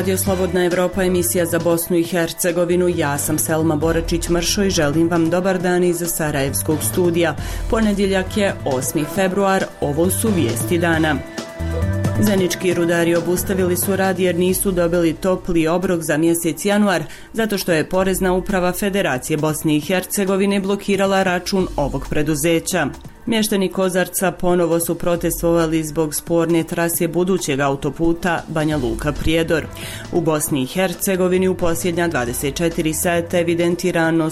Radio Slobodna Evropa, emisija za Bosnu i Hercegovinu. Ja sam Selma Boračić-Mršo i želim vam dobar dan iz Sarajevskog studija. Ponedjeljak je 8. februar, ovo su vijesti dana. Zenički rudari obustavili su rad jer nisu dobili topli obrok za mjesec januar, zato što je Porezna uprava Federacije Bosne i Hercegovine blokirala račun ovog preduzeća. Mještani Kozarca ponovo su protestovali zbog sporne trase budućeg autoputa Banja Luka-Prijedor. U Bosni i Hercegovini u posljednja 24 sata evidentirano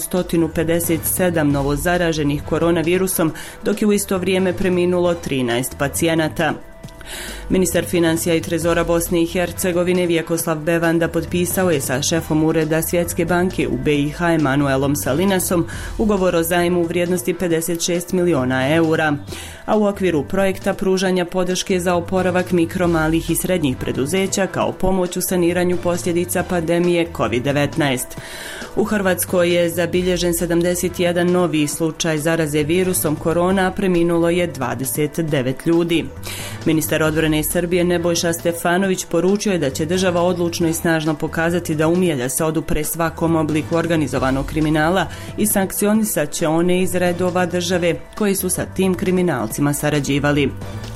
157 novozaraženih koronavirusom, dok je u isto vrijeme preminulo 13 pacijenata. Ministar financija i trezora Bosne i Hercegovine Vjekoslav Bevanda potpisao je sa šefom ureda Svjetske banke u BiH Emanuelom Salinasom ugovor o zajmu u vrijednosti 56 miliona eura, a u okviru projekta pružanja podrške za oporavak mikro, malih i srednjih preduzeća kao pomoć u saniranju posljedica pandemije COVID-19. U Hrvatskoj je zabilježen 71 novi slučaj zaraze virusom korona, a preminulo je 29 ljudi. Ministar odbrane Srbije Nebojša Stefanović poručio je da će država odlučno i snažno pokazati da umije da se odupre svakom obliku organizovanog kriminala i sankcionisat će one iz redova države koji su sa tim kriminalcima sarađivali.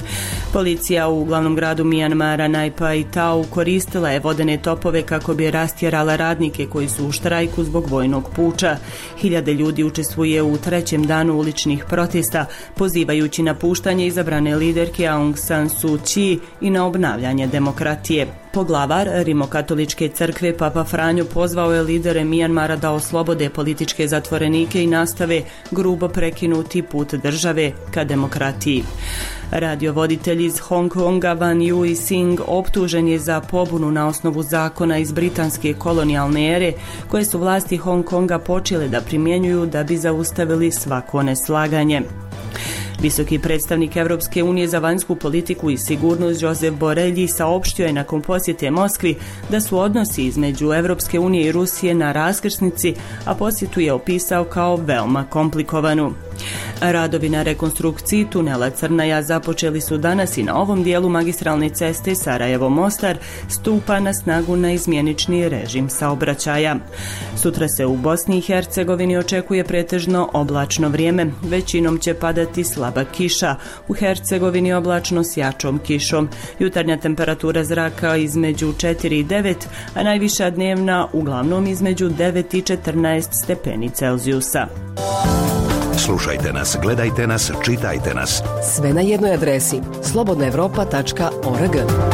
Policija u glavnom gradu Mijanmara Naypyi Tau koristila je vodene topove kako bi rastjerala radnike koji su u štrajku zbog vojnog puča. Hiljade ljudi učestvuje u trećem danu uličnih protesta, pozivajući na puštanje izabrane liderke Aung San Suu Kyi i na obnavljanje demokratije. Poglavar Rimokatoličke crkve Papa Franjo pozvao je lidere Mijanmara da oslobode političke zatvorenike i nastave grubo prekinuti put države ka demokratiji. Radiovoditelj iz Hong Konga Van Yui Sing optužen je za pobunu na osnovu zakona iz britanske kolonijalne ere koje su vlasti Hong Konga počele da primjenjuju da bi zaustavili svako neslaganje. Visoki predstavnik Europske unije za vanjsku politiku i sigurnost Josep Borrell saopštio je nakon posjete Moskvi da su odnosi između Europske unije i Rusije na raskrsnici, a posjetu je opisao kao veoma komplikovanu. Radovi na rekonstrukciji tunela Crnaja započeli su danas i na ovom dijelu magistralne ceste Sarajevo-Mostar stupa na snagu naizmjenični režim saobraćaja. Sutra se u Bosni i Hercegovini očekuje pretežno oblačno vrijeme, većinom će padati slaba kiša, u Hercegovini oblačno s jačom kišom. Jutarnja temperatura zraka između 4 i 9, a najviša dnevna uglavnom između 9 i 14 stepeni Celzijusa. Slušajte nas, gledajte nas, čitajte nas. Sve na jednoj adresi slobodnaevropa.org.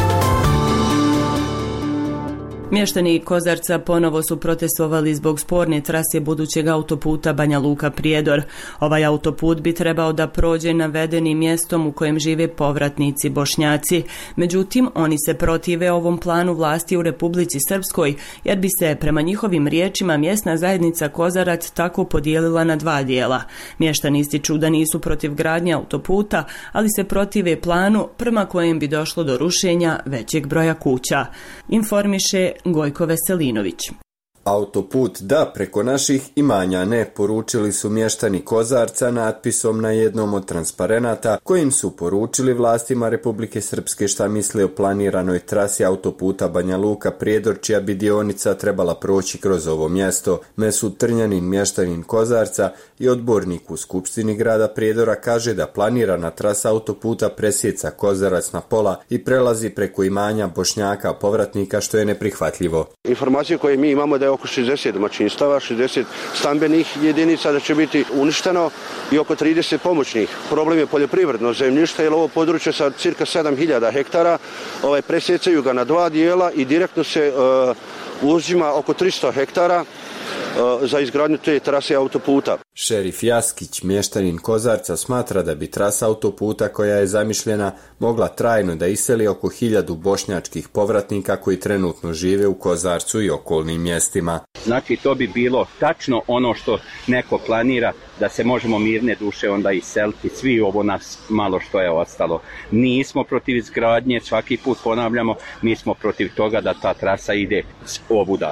Mještani Kozarca ponovo su protestovali zbog sporne trase budućeg autoputa Banja Luka-Prijedor. Ovaj autoput bi trebao da prođe navedenim mjestom u kojem žive povratnici Bošnjaci. Međutim, oni se protive ovom planu vlasti u Republici Srpskoj, jer bi se prema njihovim riječima mjesna zajednica Kozarac tako podijelila na dva dijela. Mještani ističu da nisu protiv gradnje autoputa, ali se protive planu prema kojem bi došlo do rušenja većeg broja kuća. Informiše Gojko Veselinović. Autoput da, preko naših imanja ne, poručili su mještani Kozarca natpisom na jednom od transparenata kojim su poručili vlastima Republike Srpske šta misle o planiranoj trasi autoputa Banja Luka-Prijedor, čija bi dionica trebala proći kroz ovo mjesto. Mesut Trnjanin, mještanin Kozarca i odbornik u Skupštini grada Prijedora, kaže da planirana trasa autoputa presjeca Kozarac na pola i prelazi preko imanja Bošnjaka povratnika, što je neprihvatljivo. Informacije koje mi imamo da je oko 60 domaćinstava, 60 stambenih jedinica da će biti uništeno i oko 30 pomoćnih. Problem je poljoprivredno zemljište, jer ovo područje sa cirka 7000 hektara presjecaju ga na dva dijela i direktno se uzima oko 300 hektara za izgradnju te trase autoputa. Šerif Jaskić, mještanin Kozarca, smatra da bi trasa autoputa koja je zamišljena mogla trajno da iseli oko 1000 bošnjačkih povratnika koji trenutno žive u Kozarcu i okolnim mjestima. Znači, to bi bilo tačno ono što neko planira, da se možemo mirne duše onda iseliti svi ovo nas malo što je ostalo. Nismo protiv izgradnje, svaki put ponavljamo, mi smo protiv toga da ta trasa ide ovuda.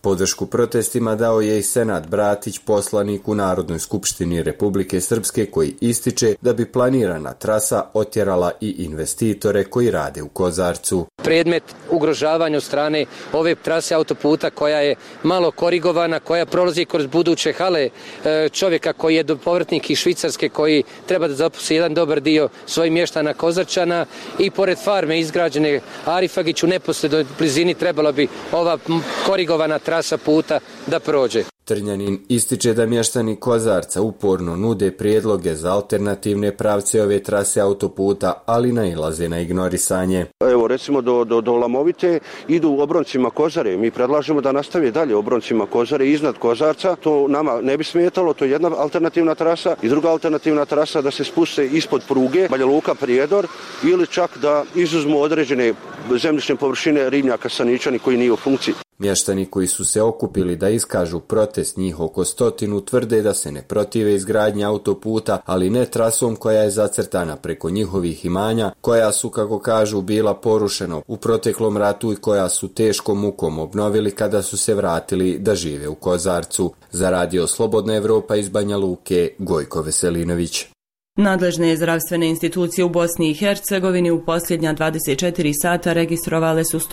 Podršku protestima dao je i Senad Bratić, poslanik u Narodnoj skupštini Republike Srpske, koji ističe da bi planirana trasa otjerala i investitore koji rade u Kozarcu. Predmet ugrožavanja od strane ove trase autoputa koja je malo korigovana, koja prolazi kroz buduće hale čovjeka koji je povratnik iz Švicarske, koji treba da zaposli jedan dobar dio svojih mještana Kozarčana, i pored farme izgrađene Arifagić u neposrednoj blizini trebala bi ova korigovana trasa puta da prođe. Trnjanin ističe da mještani Kozarca uporno nude prijedloge za alternativne pravce ove trase autoputa, ali nailaze na ignorisanje. Evo recimo do Lamovite idu obroncima Kozare. Mi predlažemo da nastavi dalje obroncima Kozare iznad Kozarca. To nama ne bi smetalo, to je jedna alternativna trasa. I druga alternativna trasa da se spuste ispod pruge, Banja Luka, Prijedor, ili čak da izuzmu određene zemljišne površine ribnjaka Saničani koji nije u funkciji. Mještani koji su se okupili da iskažu protest, njih oko 100, tvrde da se ne protive izgradnji autoputa, ali ne trasom koja je zacrtana preko njihovih imanja, koja su, kako kažu, bila porušeno u proteklom ratu i koja su teškom mukom obnovili kada su se vratili da žive u Kozarcu. Za Radio Slobodna Evropa iz Banja Luke, Gojko Veselinović. Nadležne zdravstvene institucije u Bosni i Hercegovini u posljednja 24 sata registrovale su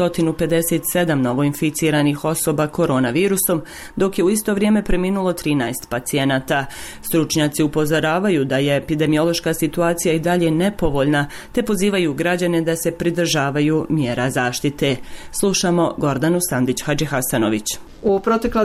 157 novoinficiranih osoba koronavirusom, dok je u isto vrijeme preminulo 13 pacijenata. Stručnjaci upozoravaju da je epidemiološka situacija i dalje nepovoljna, te pozivaju građane da se pridržavaju mjera zaštite. Slušamo Gordanu Sandić-Hadžihasanović. U protekla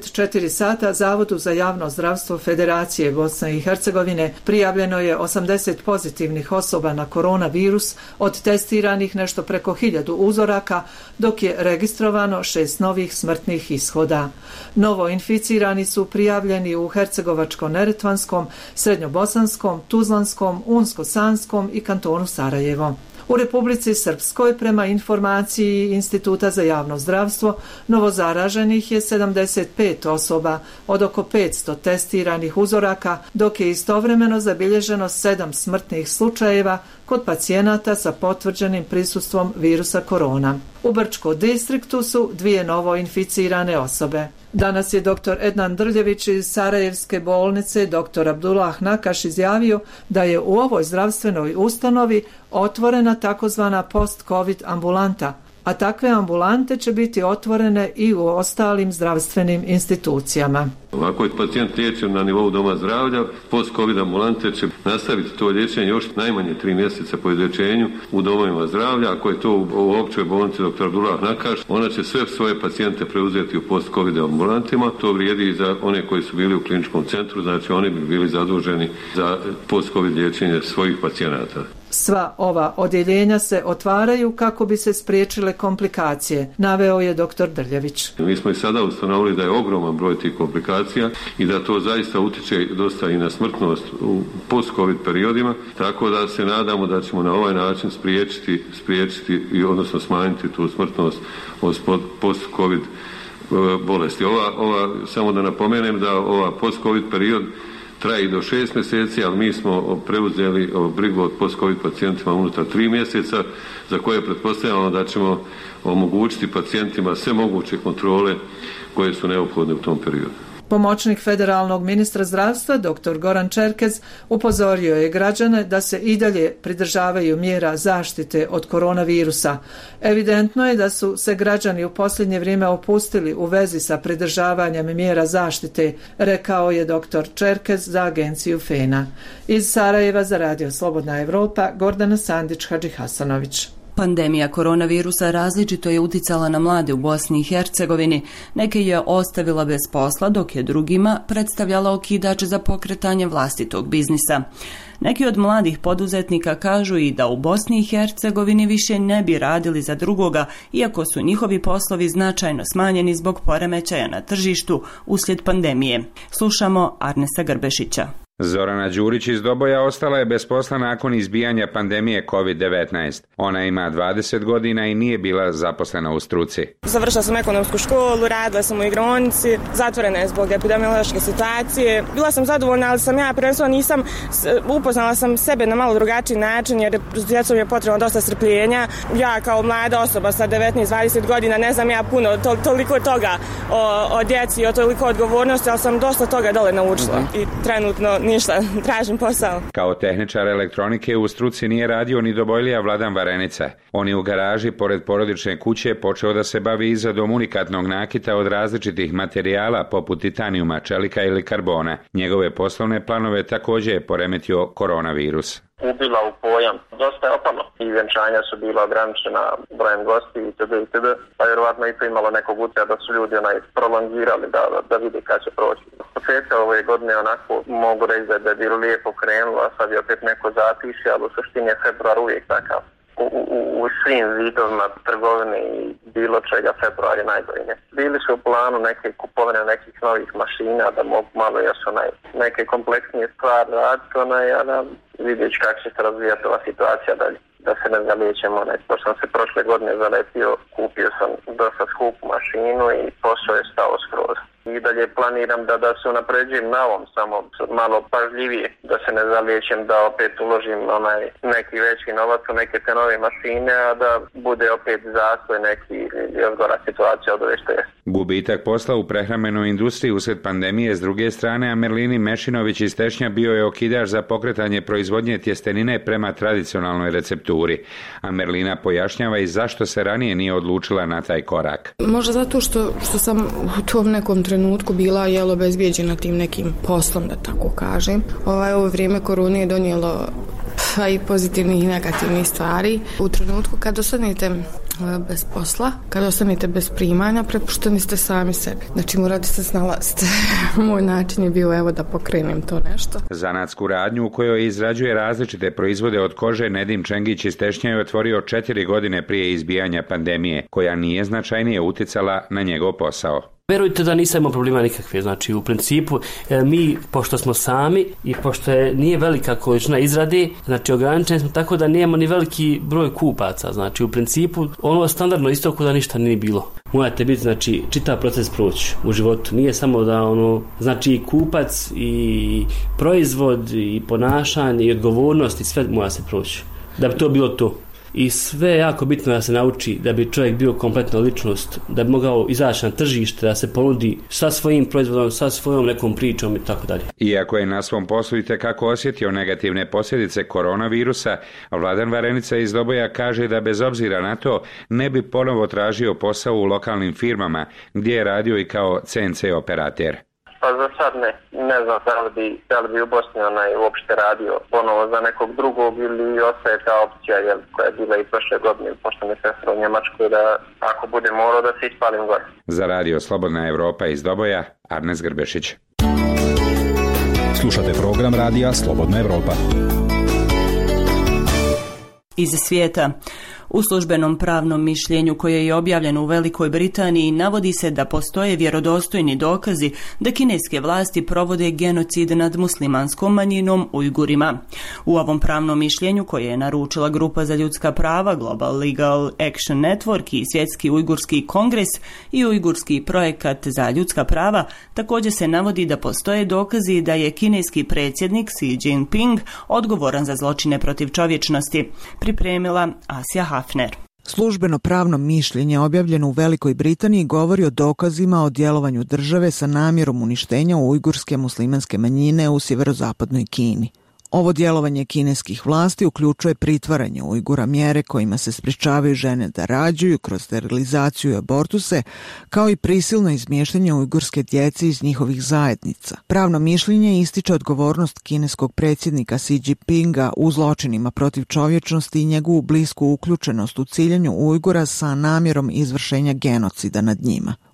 24 sata Zavodu za javno zdravstvo Federacije Bosne i Hercegovine prijavljeno je 80 pozitivnih osoba na koronavirus, od testiranih nešto preko 1000 uzoraka, dok je registrovano 6 novih smrtnih ishoda. Novo inficirani su prijavljeni u Hercegovačko-Neretvanskom, Srednjobosanskom, Tuzlanskom, Unsko-Sanskom i kantonu Sarajevo. U Republici Srpskoj, prema informaciji Instituta za javno zdravstvo, novozaraženih je 75 osoba od oko 500 testiranih uzoraka, dok je istovremeno zabilježeno 7 smrtnih slučajeva kod pacijenata sa potvrđenim prisustvom virusa korona. U Brčko distriktu su 2 novo inficirane osobe. Danas je dr. Ednan Drljević iz Sarajevske bolnice dr. Abdullah Nakaš izjavio da je u ovoj zdravstvenoj ustanovi otvorena takozvana post-covid ambulanta, a takve ambulante će biti otvorene i u ostalim zdravstvenim institucijama. Ako je pacijent liječen na nivou doma zdravlja, post-covid ambulante će nastaviti to liječenje još najmanje 3 mjeseca po izlječenju u domovima zdravlja. Ako je to u općoj bolnici dr. Abdullah Nakaš, ona će sve svoje pacijente preuzeti u post-covid ambulantima. To vrijedi i za one koji su bili u kliničkom centru, znači oni bi bili zaduženi za post-covid liječenje svojih pacijenata. Sva ova odjeljenja se otvaraju kako bi se spriječile komplikacije, naveo je dr. Drljević. Mi smo i sada ustanovili da je ogroman broj tih komplikacija i da to zaista utječe dosta i na smrtnost u post-covid periodima, tako da se nadamo da ćemo na ovaj način spriječiti i odnosno smanjiti tu smrtnost od post-covid bolesti. Samo da napomenem da ova post-covid period traje do 6 mjeseci, ali mi smo preuzeli brigu od post-covid pacijentima unutar 3 mjeseca, za koje pretpostavljamo da ćemo omogućiti pacijentima sve moguće kontrole koje su neophodne u tom periodu. Pomoćnik federalnog ministra zdravstva dr. Goran Čerkez upozorio je građane da se i dalje pridržavaju mjera zaštite od koronavirusa. Evidentno je da su se građani u posljednje vrijeme opustili u vezi sa pridržavanjem mjera zaštite, rekao je dr. Čerkez za agenciju FENA. Iz Sarajeva za Radio Slobodna Evropa, Gordana Sandić-Hadžihasanović. Pandemija koronavirusa različito je uticala na mlade u Bosni i Hercegovini. Neke je ostavila bez posla, dok je drugima predstavljala okidač za pokretanje vlastitog biznisa. Neki od mladih poduzetnika kažu i da u Bosni i Hercegovini više ne bi radili za drugoga, iako su njihovi poslovi značajno smanjeni zbog poremećaja na tržištu uslijed pandemije. Slušamo Arnesa Grbešića. Zorana Đurić iz Doboja ostala je bez posla nakon izbijanja pandemije COVID-19. Ona ima 20 godina i nije bila zaposlena u struci. Završila sam ekonomsku školu, radila sam u igraonici, zatvorena je zbog epidemiološke situacije. Bila sam zadovoljna, ali prvenstveno upoznala sam sebe na malo drugačiji način, jer s djecom je potrebno dosta strpljenja. Ja kao mlada osoba sa 19-20 godina ne znam ja puno, toliko toga o djeci, o toliko odgovornosti, ali sam dosta toga dole naučila i trenutno ništa, tražim posao. Kao tehničar elektronike u struci nije radio ni Dobojlija Vladan Varenica. On je u garaži pored porodične kuće počeo da se bavi izradom unikatnog nakita od različitih materijala poput titanijuma, čelika ili karbona. Njegove poslovne planove također je poremetio koronavirus. Ubila u pojam. Dosta je opalo. I vjenčanja su bila ograničena brojem gosti itd. Pa vjerovatno i to imalo nekog utjecaja da su ljudi prolongirali da vidi kad će proći. Početka ove godine onako mogu reći da je bilo lijepo krenulo, a sad je opet neko zatišje, ali u suštini je februar uvijek takav. U svim vidovima trgovine i bilo čega februar je najbolji. Bili su u planu neke kupovine nekih novih mašina da mogu malo još neke kompleksnije stvari raditi, a da vidjeti kako će se razvijati ova situacija dalje. Da se ne zalijećemo, pošto sam se prošle godine zaletio, kupio sam dosta skupu mašinu i posao je stao skroz. I dalje planiram da se unapređujem na ovom, samo malo pažljivije, da se ne zalijećem, da opet uložim neki veći novac u neke te nove mašine, a da bude opet zastoj neki još gora situacija od ove što je. Gubitak posla u prehrambenoj industriji usred pandemije s druge strane, a Merlini Mešinović iz Tešnja bio je okidač za pokretanje proizvodnje tjestenine prema tradicionalnoj recepturi. A Merlina pojašnjava i zašto se ranije nije odlučila na taj korak. Možda zato što sam u tom nekom trenutku bila obezbijeđena tim nekim poslom, da tako kažem. Ovo vrijeme korone je donijelo i pozitivnih i negativnih stvari. U trenutku kad ostanete bez posla, kad ostanete bez primanja, prepušteni ste sami sebi. Znači morate se snalaziti. Moj način je bio da pokrenem to nešto. Zanatsku radnju u kojoj izrađuje različite proizvode od kože Nedim Čengić iz Tešnja je otvorio 4 godine prije izbijanja pandemije, koja nije značajnije uticala na njegov posao. Verujte da nisam imao problema nikakve, znači u principu mi, pošto smo sami i pošto nije velika količina izrade, znači ograničeni smo tako da nemamo ni veliki broj kupaca, znači u principu ono standardno isto da ništa nije bilo. Morate biti, znači, čitav proces proći u životu, nije samo da znači i kupac i proizvod i ponašanje i odgovornost i sve mora se proći, da bi to bilo to. I sve je jako bitno da se nauči da bi čovjek bio kompletna ličnost, da bi mogao izaći na tržište, da se ponudi sa svojim proizvodom, sa svojom nekom pričom i tako dalje. Iako je na svom poslu itekako osjetio negativne posljedice koronavirusa, Vladan Varenica iz Doboja kaže da bez obzira na to ne bi ponovo tražio posao u lokalnim firmama gdje je radio i kao CNC operater. Pa za sad ne znam da li bi u Bosni uopšte radio ponovo za nekog drugog ili ostaje ta opcija koja je bila i prošle godine, pošto mi sestra u Njemačkoj, da ako bude morao da se ispalim gore. Za radio Slobodna Evropa iz Doboja, Arnes Grbešić. Slušate program radija Slobodna Evropa. Iz svijeta. U službenom pravnom mišljenju koje je objavljeno u Velikoj Britaniji navodi se da postoje vjerodostojni dokazi da kineske vlasti provode genocid nad muslimanskom manjinom Ujgurima. U ovom pravnom mišljenju koje je naručila Grupa za ljudska prava, Global Legal Action Network i Svjetski ujgurski kongres i Ujgurski projekat za ljudska prava, također se navodi da postoje dokazi da je kineski predsjednik Xi Jinping odgovoran za zločine protiv čovječnosti, pripremila Asja Hafner. Službeno pravno mišljenje objavljeno u Velikoj Britaniji govori o dokazima o djelovanju države sa namjerom uništenja ujgurske muslimanske manjine u sjeverozapadnoj Kini. Ovo djelovanje kineskih vlasti uključuje pritvaranje Ujgura, mjere kojima se sprječavaju žene da rađaju kroz sterilizaciju i abortuse, kao i prisilno izmještanje ujgurske djece iz njihovih zajednica. Pravno mišljenje ističe odgovornost kineskog predsjednika Xi Jinpinga u zločinima protiv čovječnosti i njegovu blisku uključenost u ciljanju Ujgura sa namjerom izvršenja genocida nad njima.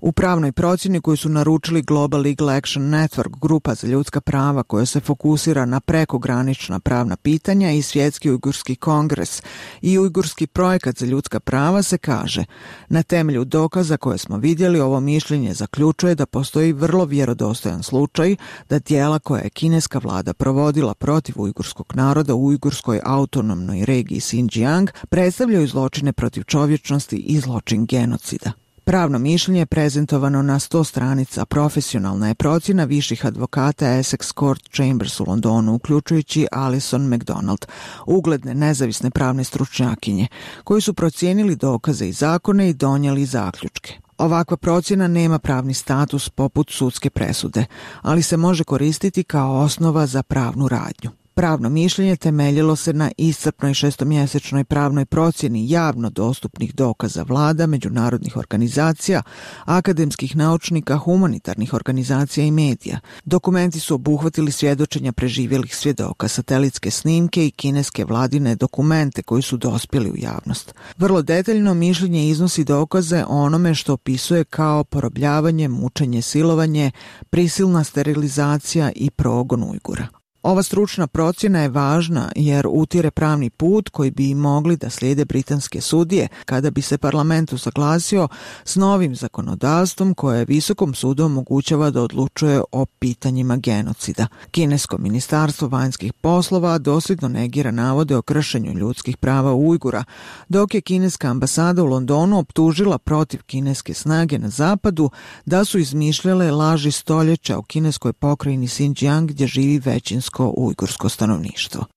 U pravnoj procjeni koju su naručili Global Legal Action Network, grupa za ljudska prava koja se fokusira na prekogranična pravna pitanja, i Svjetski ujgurski kongres i Ujgurski projekat za ljudska prava, se kaže: na temelju dokaza koje smo vidjeli, ovo mišljenje zaključuje da postoji vrlo vjerodostojan slučaj da djela koja je kineska vlada provodila protiv ujgurskog naroda u ujgurskoj autonomnoj regiji Xinjiang predstavljaju zločine protiv čovječnosti i zločin genocida. Pravno mišljenje je prezentovano na 100 stranica. Profesionalna je procjena viših advokata Essex Court Chambers u Londonu, uključujući Alison MacDonald, ugledne nezavisne pravne stručnjakinje, koji su procijenili dokaze i zakone i donijeli zaključke. Ovakva procjena nema pravni status poput sudske presude, ali se može koristiti kao osnova za pravnu radnju. Pravno mišljenje temeljilo se na iscrpnoj 6-mjesečnoj pravnoj procjeni javno dostupnih dokaza vlada, međunarodnih organizacija, akademskih naučnika, humanitarnih organizacija i medija. Dokumenti su obuhvatili svjedočenja preživjelih svjedoka, satelitske snimke i kineske vladine dokumente koji su dospjeli u javnost. Vrlo detaljno mišljenje iznosi dokaze o onome što opisuje kao porobljavanje, mučenje, silovanje, prisilna sterilizacija i progon Ujgura. Ova stručna procjena je važna jer utire pravni put koji bi mogli da slijede britanske sudije kada bi se parlament usaglasio s novim zakonodavstvom koje Visokom sudu omogućava da odlučuje o pitanjima genocida. Kinesko ministarstvo vanjskih poslova dosljedno negira navode o kršenju ljudskih prava Ujgura, dok je kineska ambasada u Londonu optužila protiv kineske snage na zapadu da su izmišljale laži stoljeća o kineskoj pokrajini Xinjiang gdje živi većinsko ujgursko stanovništvo.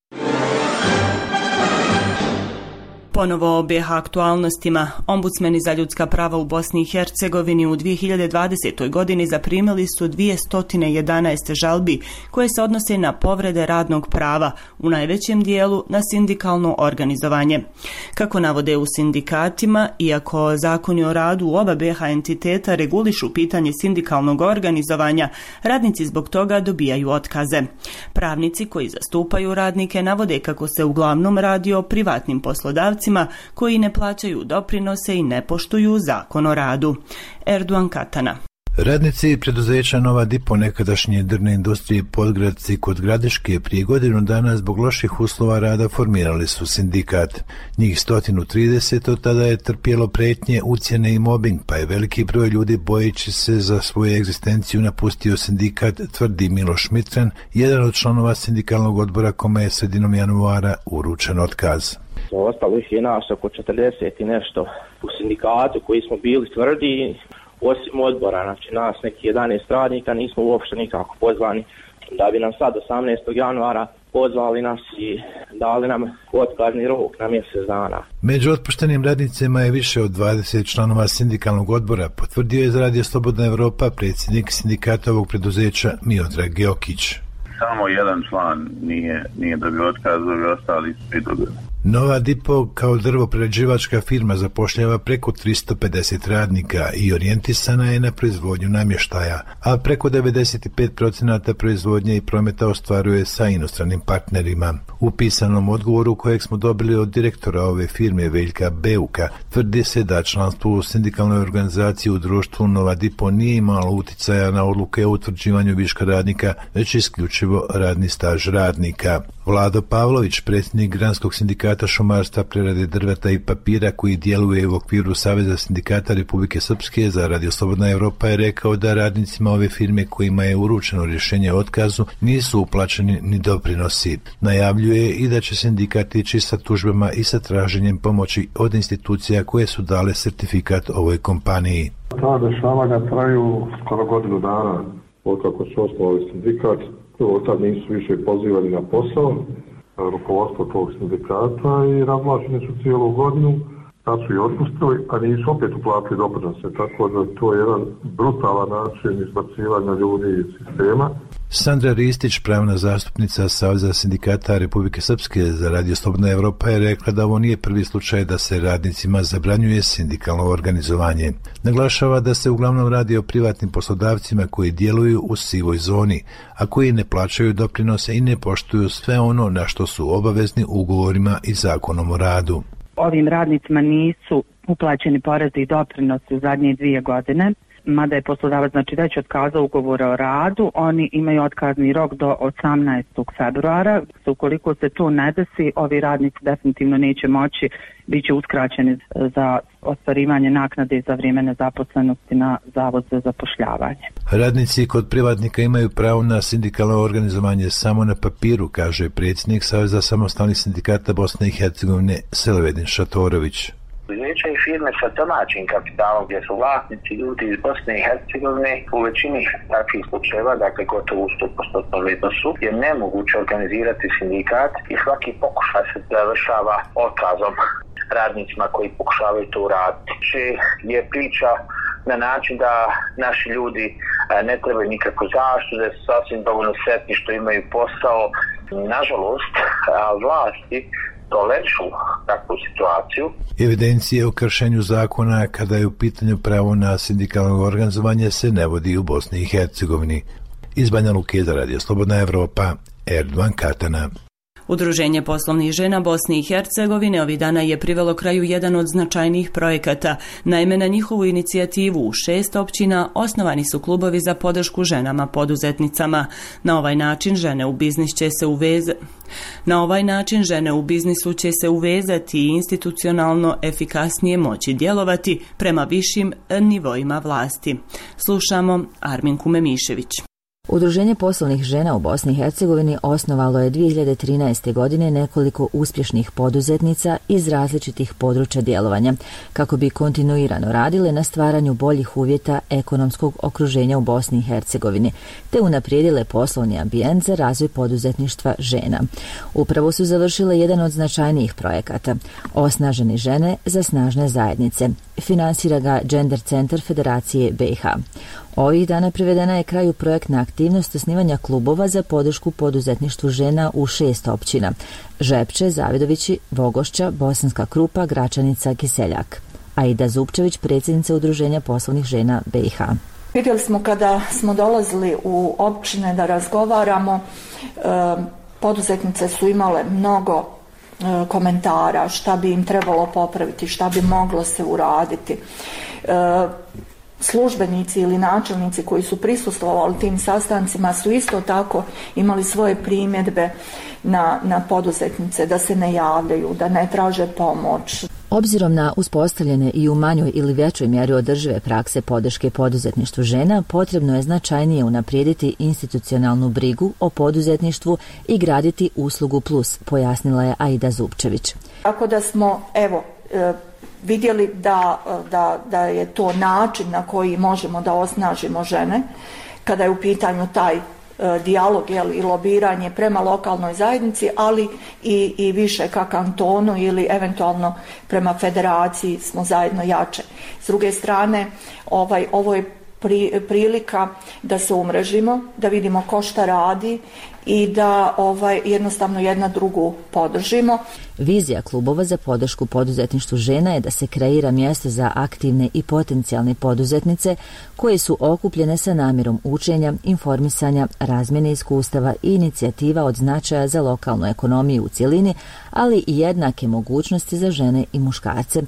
Ponovo o BiH aktualnostima. Ombudsmeni za ljudska prava u Bosni i Hercegovini u 2020. godini zaprimili su 211 žalbi koje se odnose na povrede radnog prava, u najvećem dijelu na sindikalno organizovanje. Kako navode u sindikatima, iako zakoni o radu u oba BiH entiteta regulišu pitanje sindikalnog organizovanja, radnici zbog toga dobijaju otkaze. Pravnici koji zastupaju radnike navode kako se uglavnom radi o privatnim poslodavcima koji ne plaćaju doprinose i ne poštuju zakon o radu. Erduan Katana. Radnici preduzeća Nova Dipo, nekadašnje drvne industrije Podgradci kod Gradiške, prije godinu dana zbog loših uslova rada formirali su sindikat. Njih 130 od tada je trpjelo pretnje, ucjene i mobbing, pa je veliki broj ljudi, bojeći se za svoju egzistenciju, napustio sindikat, tvrdi Miloš Mitran, jedan od članova sindikalnog odbora kome je sredinom januara uručen otkaz. Ostalo ih je nas oko 40 i nešto u sindikatu koji smo bili tvrdi, osim odbora, znači nas neki 11 radnika nismo uopšte nikako pozvani, da bi nam sad 18. januara pozvali nas i dali nam otkazni rok na mjesec dana. Među otpuštenim radnicima je više od 20 članova sindikalnog odbora, potvrdio je za Radio Slobodna Evropa predsjednik sindikata ovog preduzeća Miodrag Jokić. Samo jedan član nije dobio otkaz, ostali svi dobili. Nova Dipo kao drvoprerađivačka firma zapošljava preko 350 radnika i orijentisana je na proizvodnju namještaja, a preko 95% proizvodnje i prometa ostvaruje sa inostranim partnerima. U pisanom odgovoru kojeg smo dobili od direktora ove firme Veljka Beuka, tvrdi se da članstvo u sindikalnoj organizaciji u društvu Nova Dipo nije imalo uticaja na odluke o utvrđivanju viška radnika, već isključivo radni staž radnika. Vlado Pavlović, predsjednik Granskog sindikata šumarstva, prerade drveta i papira koji djeluje u okviru Saveza sindikata Republike Srpske za Radio Slobodna Evropa, je rekao da radnicima ove firme kojima je uručeno rješenje o otkazu nisu uplaćeni ni doprinosi. Najavljuje i da će sindikat ići sa tužbama i sa traženjem pomoći od institucija koje su dale sertifikat ovoj kompaniji. Ta dešavanja traju skoro godinu dana od kako su osnovali sindikat. Od tad nisu više pozivani na posao, rukovodstvo tog sindikata, i razvlačeni su cijelu godinu, tad su i otpustili, a nisu opet uplatili doprinose, tako da to je jedan brutalan način izbacivanja ljudi iz sistema. Sandra Ristić, pravna zastupnica Saveza sindikata Republike Srpske za Radio Slobodna Evropa, je rekla da ovo nije prvi slučaj da se radnicima zabranjuje sindikalno organizovanje. Naglašava da se uglavnom radi o privatnim poslodavcima koji djeluju u sivoj zoni, a koji ne plaćaju doprinose i ne poštuju sve ono na što su obavezni ugovorima i zakonom o radu. Ovim radnicima nisu uplaćeni porezi i doprinosi u zadnje 2 godine. mada je poslodavac znači već otkazao ugovore o radu, oni imaju otkazni rok do 18. februara. Ukoliko se to ne desi, ovi radnici definitivno neće moći, bit će uskraćeni za ostvarivanje naknade za vrijeme nezaposlenosti na Zavod za zapošljavanje. Radnici kod privatnika imaju pravo na sindikalno organizovanje samo na papiru, kaže predsjednik Saveza samostalnih sindikata Bosne i Hercegovine Selavedin Šatorović. Veće firme sa domaćim kapitalom gdje su vlasnici ljudi iz Bosne i Hercegovine u većini takvih slučajeva, dakle gotovo u 100% iznosu, je nemoguće organizirati sindikat i svaki pokušaj se završava otkazom radnicima koji pokušavaju to uraditi. Je priča na način da naši ljudi ne trebaju nikakvu zaštitu, da su sasvim dovoljno sretni što imaju posao. Nažalost, vlasti tolerišu takvu situaciju. Evidencije o kršenju zakona kada je u pitanju pravo na sindikalno organizovanje se ne vodi u Bosni i Hercegovini. Iz Banja Luke za Radio Slobodna Evropa, Erdovan Katana. Udruženje poslovnih žena Bosne i Hercegovine ovih dana je privelo kraju jedan od značajnijih projekata. Naime, na njihovu inicijativu u 6 općina osnovani su klubovi za podršku ženama poduzetnicama. Na ovaj način žene u biznisu će se uvezati i institucionalno efikasnije moći djelovati prema višim nivoima vlasti. Slušamo Arminku Memišević. Udruženje poslovnih žena u Bosni i Hercegovini osnovalo je 2013. godine nekoliko uspješnih poduzetnica iz različitih područja djelovanja, kako bi kontinuirano radile na stvaranju boljih uvjeta ekonomskog okruženja u Bosni i Hercegovini, te unaprijedile poslovni ambijent za razvoj poduzetništva žena. Upravo su završile jedan od značajnijih projekata, Osnaženi žene za snažne zajednice. Finansira ga Gender Centar Federacije BiH. Ovih dana privedena je kraju projektna aktivnost osnivanja klubova za podršku poduzetništvu žena u 6 općina: Žepče, Zavidovići, Vogošća, Bosanska Krupa, Gračanica, Kiseljak. Aida Zupčević, predsjednica Udruženja poslovnih žena BiH. Vidjeli smo kada smo dolazili u općine da razgovaramo, poduzetnice su imale mnogo komentara šta bi im trebalo popraviti, šta bi moglo se uraditi. Službenici ili načelnici koji su prisustvovali tim sastancima su isto tako imali svoje primjedbe na poduzetnice, da se ne javljaju, da ne traže pomoć. Obzirom na uspostavljene i u manjoj ili većoj mjeri održive prakse podrške poduzetništvu žena, potrebno je značajnije unaprijediti institucionalnu brigu o poduzetništvu i graditi uslugu plus, pojasnila je Aida Zupčević. Tako da smo, vidjeli da je to način na koji možemo da osnažimo žene kada je u pitanju taj dijalog i lobiranje prema lokalnoj zajednici, ali i više ka kantonu ili eventualno prema federaciji smo zajedno jače. S druge strane, ovo je prilika da se umrežimo, da vidimo ko šta radi i da jednostavno jedna drugu podržimo. Vizija klubova za podršku poduzetništvu žena je da se kreira mjesto za aktivne i potencijalne poduzetnice koje su okupljene sa namjerom učenja, informisanja, razmjene iskustava i inicijativa od značaja za lokalnu ekonomiju u cjelini, ali i jednake mogućnosti za žene i muškarce.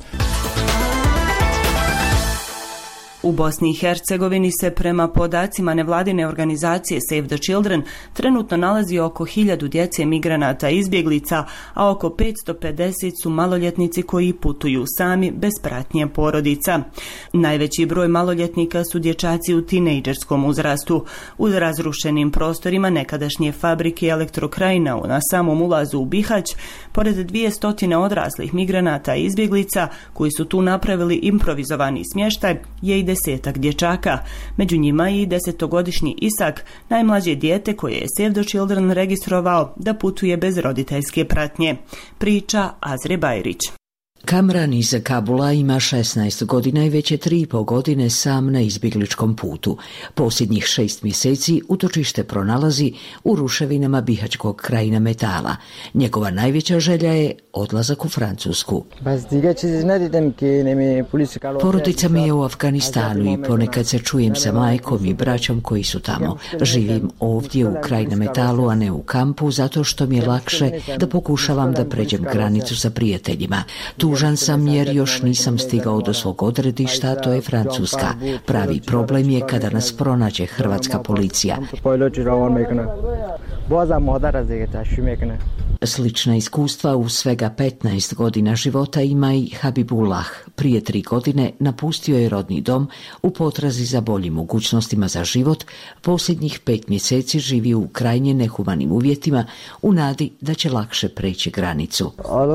U Bosni i Hercegovini se prema podacima nevladine organizacije Save the Children trenutno nalazi oko 1000 djece migranata i izbjeglica, a oko 550 su maloljetnici koji putuju sami bez pratnje porodica. Najveći broj maloljetnika su dječaci u tinejdžerskom uzrastu. U razrušenim prostorima nekadašnje fabrike Elektrokrajina na samom ulazu u Bihać, pored 200 odraslih migranata i izbjeglica koji su tu napravili improvizovani smještaj, je i 10 dječaka. Među njima i 10-godišnji Isak, najmlađe dijete koje je Save the Children registrovao da putuje bez roditeljske pratnje. Priča Azre Bajrić. Kamran iz Kabula ima 16 godina i već je 3,5 godine sam na izbjegličkom putu. Posljednjih 6 mjeseci utočište pronalazi u ruševinama bihaćkog krajina Metala. Njegova najveća želja je odlazak u Francusku. Porodica mi je u Afganistanu i ponekad se čujem sa majkom i braćom koji su tamo. Živim ovdje u krajina Metalu, a ne u kampu, zato što mi je lakše da pokušavam da pređem granicu sa prijateljima. Tu Tužan sam jer još nisam stigao do svog odredišta, to je Francuska. Pravi problem je kada nas pronađe hrvatska policija. Slična iskustva u svega 15 godina života ima i Habibullah. Prije 3 godine napustio je rodni dom u potrazi za boljim mogućnostima za život. Posljednjih 5 mjeseci živi u krajnje nehumanim uvjetima u nadi da će lakše preći granicu.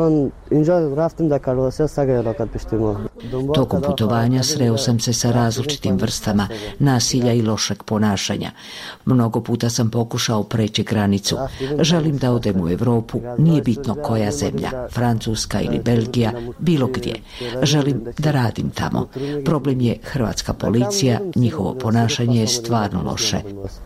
Tokom putovanja sreo sam se sa različitim vrstama nasilja i lošeg ponašanja. Mnogo puta sam pokušao preći granicu. Želim da odem u Europu, nije bitno koja zemlja, Francuska ili Belgija, bilo gdje. Želim da radim tamo. Problem je hrvatska policija, njihovo ponašanje je stvarno loše.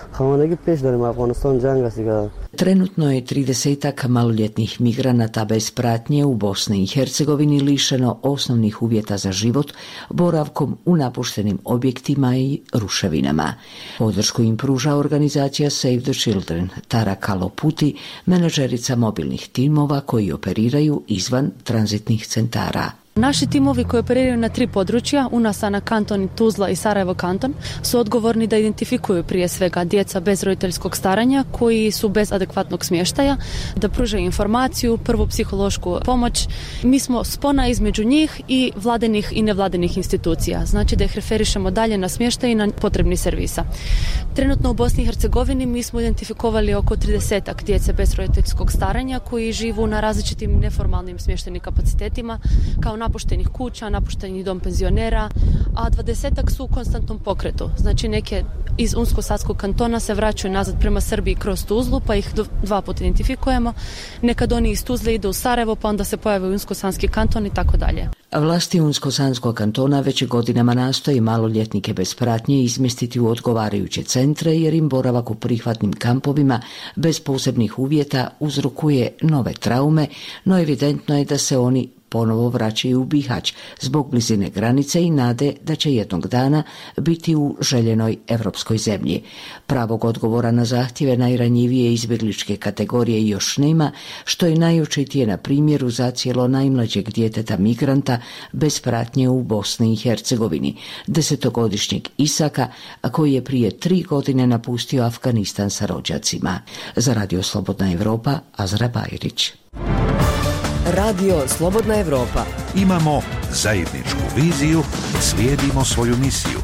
Trenutno je 30-ak maloljetnih migranata bez pratnje u Bosni i Hercegovini lišeno osnovnih uvjeta za život, boravkom u napuštenim objektima i ruševinama. Podršku im pruža organizacija Save the Children. Tara Kaloputi, menadžerica mobilnih timova koji operiraju izvan tranzitnih centara. Naši timovi koji operiraju na 3 područja, Unasana kanton, Tuzla i Sarajevo kanton, su odgovorni da identifikuju prije svega djeca bez roditeljskog staranja koji su bez adekvatnog smještaja, da pružaju informaciju, prvu psihološku pomoć. Mi smo spona između njih i vladinih i nevladinih institucija, znači da ih referišemo dalje na smještaj i na potrebni servisa. Trenutno u Bosni i Hercegovini mi smo identifikovali oko 30-ak djece bez roditeljskog staranja koji živu na različitim neformalnim smještajnim kapacitetima, kao napuštenih kuća, napuštenih dom penzionera, a 20-ak su u konstantnom pokretu. Znači neke iz Unsko-Sanskog kantona se vraćaju nazad prema Srbiji kroz Tuzlu, pa ih 2 puta identifikujemo. Nekad oni iz Tuzle idu u Sarajevo, pa onda se pojave u Unsko-Sanski kanton i tako dalje. Vlasti Unsko-Sanskog kantona već godinama nastoji maloljetnike bez pratnje izmjestiti u odgovarajuće centre jer im boravak u prihvatnim kampovima bez posebnih uvjeta uzrokuje nove traume, no evidentno je da se oni ponovo vraćaju u Bihać zbog blizine granice i nade da će jednog dana biti u željenoj europskoj zemlji. Pravog odgovora na zahtjeve najranjivije izbjegličke kategorije još nema, što je najočitije na primjeru zacijelo najmlađeg djeteta migranta bez pratnje u Bosni i Hercegovini, 10-godišnjeg Isaka, koji je prije 3 godine napustio Afganistan sa rođacima. Za Radio Slobodna Evropa, Azra Bajrić. Radio Slobodna Evropa. Imamo zajedničku viziju, slijedimo svoju misiju.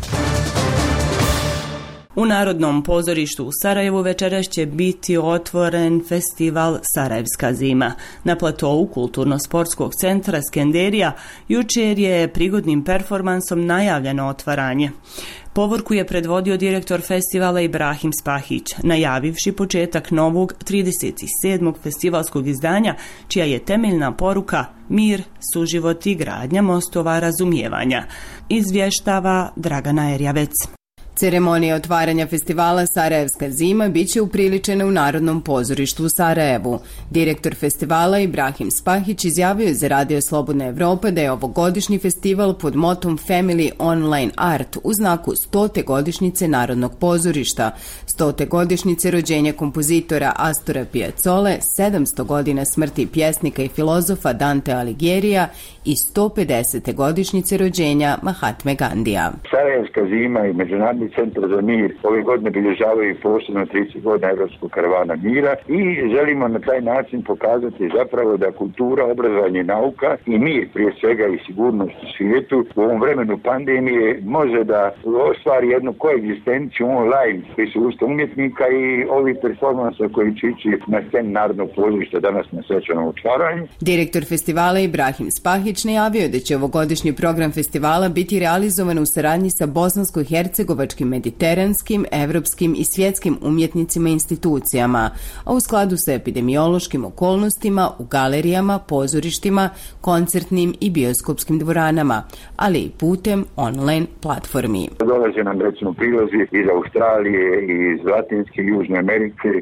U Narodnom pozorištu u Sarajevu večeras će biti otvoren festival Sarajevska zima. Na platovu Kulturno-sportskog centra Skenderija jučer je prigodnim performansom najavljeno otvaranje. Povorku je predvodio direktor festivala Ibrahim Spahić, najavivši početak novog 37. festivalskog izdanja, čija je temeljna poruka mir, suživot i gradnja mostova razumijevanja, izvještava Dragana Erjavec. Ceremonija otvaranja festivala Sarajevska zima biće upriličena u Narodnom pozorištu u Sarajevu. Direktor festivala Ibrahim Spahić izjavio je za Radio Slobodna Evropa da je ovogodišnji festival pod motom Family Online Art u znaku 100. godišnjice Narodnog pozorišta, 100. godišnjice rođenja kompozitora Astora Piazzole, 700 godina smrti pjesnika i filozofa Dante Alighiera i 150. godišnjice rođenja Mahatme Gandija. Sarajevska zima i Međunarodni centar za mir ove godine bilježavaju posebno 30 godina Evropskog karavana mira i želimo na taj način pokazati zapravo da kultura, obrazovanje i nauka i mir prije svega i sigurnost u svijetu u ovom vremenu pandemije može da ostvari jednu koegzistenciju online prisustva umjetnika i ovih performansa koji će ići na sceni Narodnog pozorišta danas na svečanom otvaranju. Direktor festivala Ibrahim Spahić najavio da će ovogodišnji program festivala biti realizovan u saradnji sa bosansko-hercegovačkim, mediteranskim, evropskim i svjetskim umjetnicima i institucijama, a u skladu sa epidemiološkim okolnostima u galerijama, pozorištima, koncertnim i bioskopskim dvoranama, ali i putem online platformi. Dolaze nam recimo prilozi iz Australije, iz Latinske i Južne Amerike,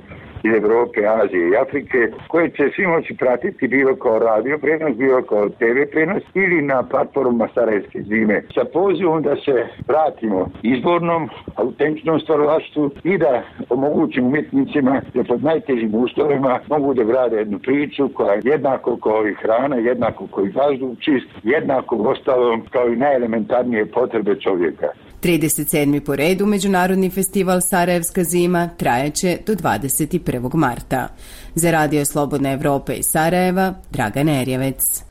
iz Evrope, Azije i Afrike, koje će svi moći pratiti bilo kao radio prenos, bilo kao TV prenos ili na platformama Sarajevske zime. Sa pozivom da se vratimo izbornom, autentičnom stvaralaštvu i da omogućimo umjetnicima da pod najtežim uslovima mogu da grade jednu priču koja je jednako kao i hrana, jednako kao i vazduh čist, jednako ostalom kao i najelementarnije potrebe čovjeka. 37. po redu Međunarodni festival Sarajevska zima trajaće do 21. marta. Za Radio Slobodna Evropa iz Sarajeva, Dragan Erjevec.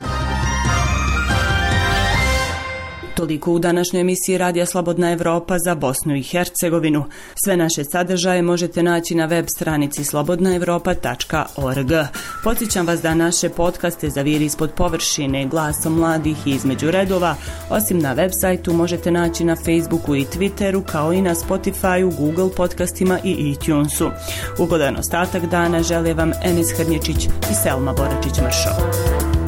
Toliko u današnjoj emisiji Radija Slobodna Evropa za Bosnu i Hercegovinu. Sve naše sadržaje možete naći na web stranici slobodnaevropa.org. Podsjećam vas da naše podcaste za Vir ispod površine, Glasom mladih i Između redova, osim na web sajtu možete naći na Facebooku i Twitteru, kao i na Spotifyu, Google podcastima i iTunesu. Ugodan ostatak dana žele vam Enis Hrnječić i Selma Boračić-Mršo.